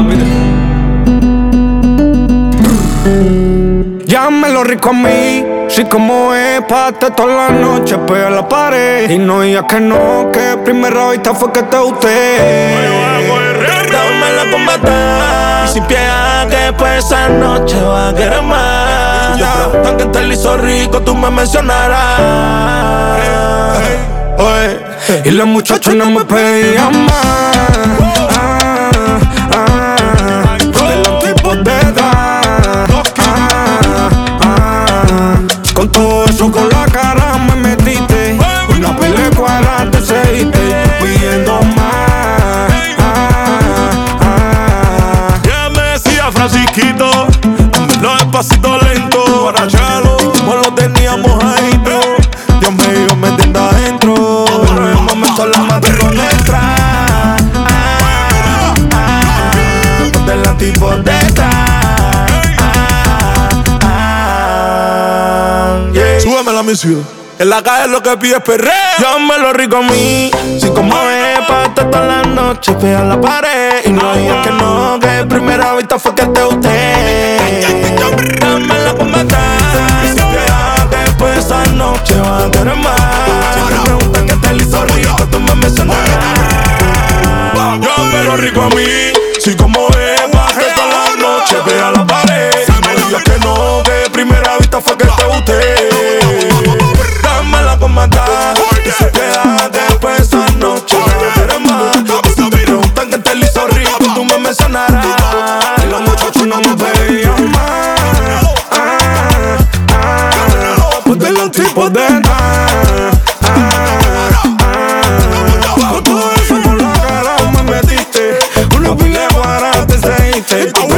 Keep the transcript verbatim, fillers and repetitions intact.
Llámelo rico a mí, si como es, pate toda la noche, pega la pared. Y no digas que no, que primera vista fue que te gusté. Dámela con matar. Y sin piedad que después esa noche va a querer más. Yeah. Aunque te lo hizo rico, tú me mencionarás. Hey, hey, hey. Y los muchachos no me pedían más. Con todo eso con la cara me metiste. Una pila de cuadras te seguiste pidiendo más. Ya me decía Francisquito, lo despacito lento, guarachalo, como lo teníamos ahí, bro. Dios mío, me tienda adentro. Pero en el momento la maté con extra. Ponte la tipo detrás. Súbeme la misión. En la calle lo que pide es perreo. Yo me lo rico a mí. Si como es, pate toda la noche, pega la pared. Y no digas que no, que primera vista fue que te gusté. Dámela con matar. Y si piedad que después esa noche va a querer más. Si me preguntan qué te hizo rico, tú me mencionarás. Yo me lo rico a mí. Si como es, pate toda la noche, pega la pared. Y no digas que no, que primera vista fue que te gusté. Matar, y si queda después esa noche no quieres más. Y si me preguntan que te lo hizo rico, tú me mencionarás. Y los muchachos no me pedían más. Ah, ah, ponte los tipos de nada. Con todo eso por la cara me metiste. Una pila de guarda te seguiste.